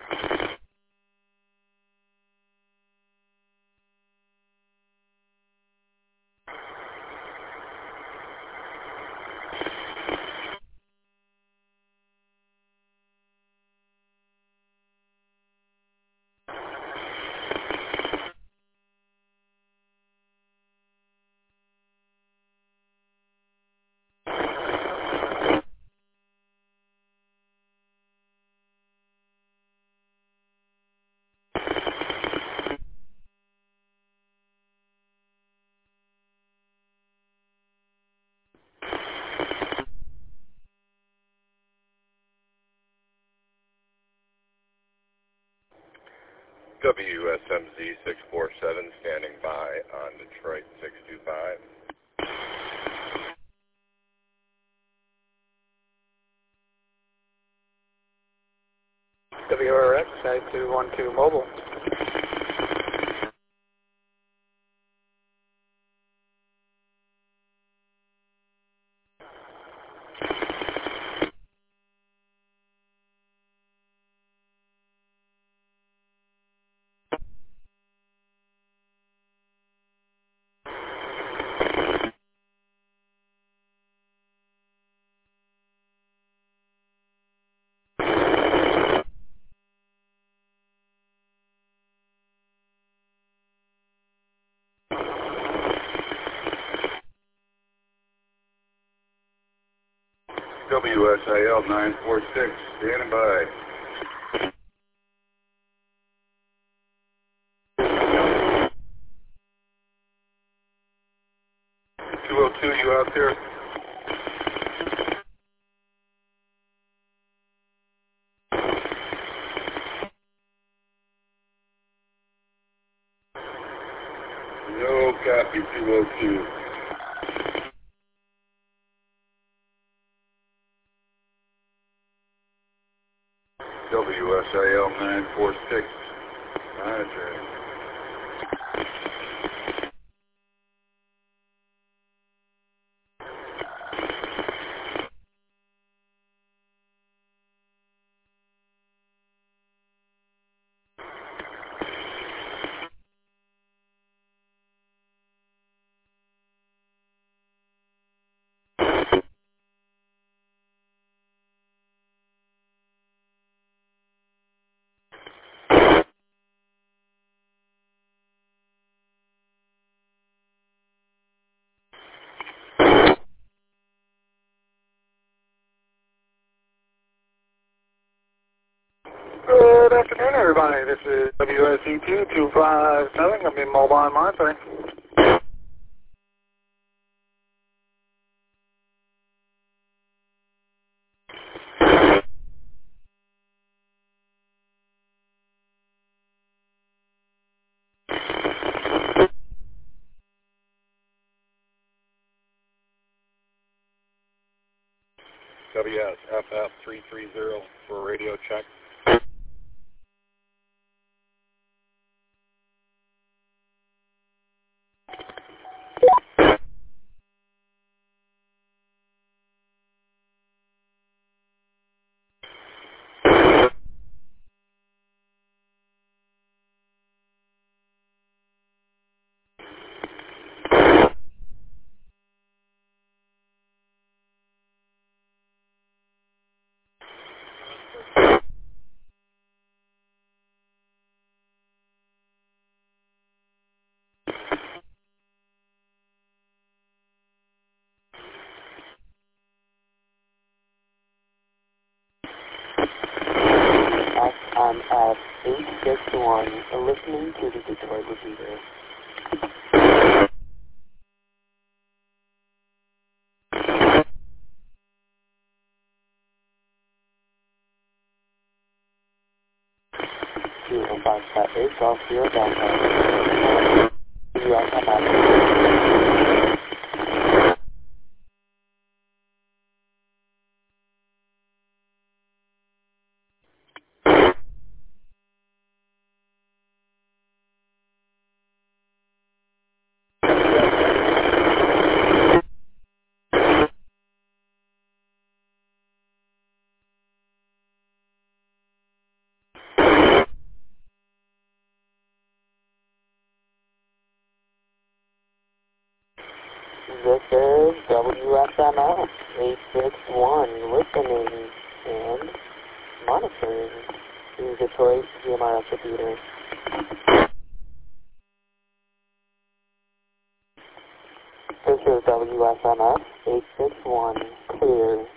WSMZ 647 standing by on Detroit 625. WRX 9212 mobile. WSIL 946 standing by. 202, you out there? No copy, 202. WSIL 946, monitoring. Good afternoon, everybody. This is WSC 2257. I'm in mobile monitoring. WSFF 330 for radio check. I'm at 861, listening to the Detroit receiver. Zero 558, Golf 0 downtown. US, I'm out. This is WSMS 861, listening and monitoring the Detroit GMRS repeater. This is WSMS 861, clear.